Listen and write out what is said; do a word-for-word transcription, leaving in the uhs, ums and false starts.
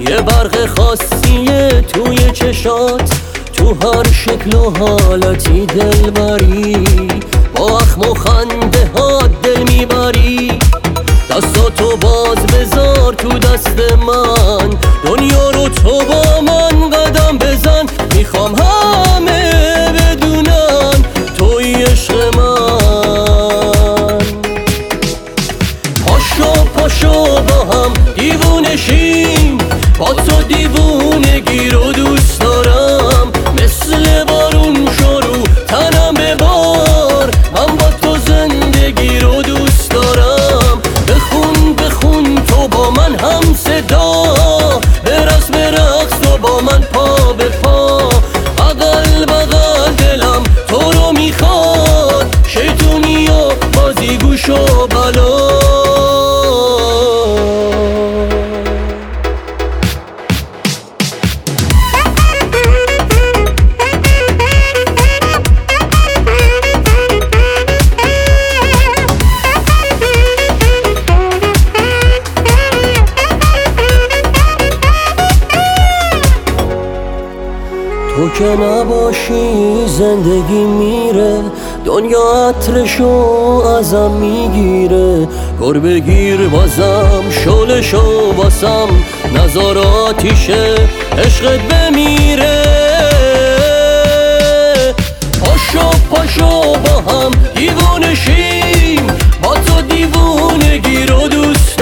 یه برق خاصیه توی چشات، تو هر شکل و حالتی دلبری، با اخم و خنده ها دل میبری. دستاتو باز بذار تو دست من، دنیا رو تو با من قدم بزن. میخوام همه بدونن توی عشق من. پاشو پاشو با هم دیوونه شیم، با تو دیوونگی رو دوست دارم. مثل بارون شروع تنم ببار، من با تو زندگی رو دوست دارم. بخون بخون تو با من هم صدا، برقص برقص تو با من پا به پا. بغل بغل دلم تو رو میخواد، شیطونی و بازی گوش و بلا. تو که نباشی زندگی میره، دنیا عطرشو ازم میگیره. گر بگیر بازم شلشو واسم، نزار آتیشه عشقت بمیره. پاشو پاشو با هم دیوونه شیم، با تو دیوونگی رو دوست